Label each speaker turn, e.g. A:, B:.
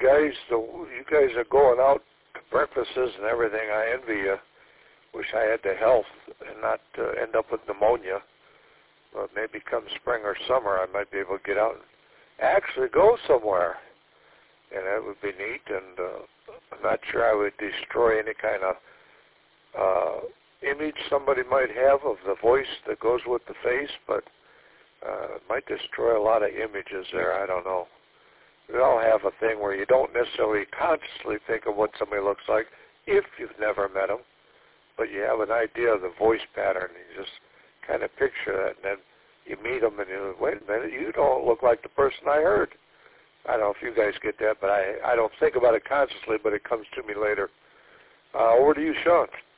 A: you guys are going out to breakfasts and everything. I envy you. Wish I had the health and not end up with pneumonia. But maybe come spring or summer, I might be able to get out and actually go somewhere, and that would be neat. And I'm not sure I would destroy any kind of image somebody might have of the voice that goes with the face, but it might destroy a lot of images there. I don't know. We all have a thing where you don't necessarily consciously think of what somebody looks like if you've never met them, but you have an idea of the voice pattern. You just kind of picture that, and then you meet them, and you wait a minute, you don't look like the person I heard. I don't know if you guys get that, but I don't think about it consciously, but it comes to me later. Over to you, Sean.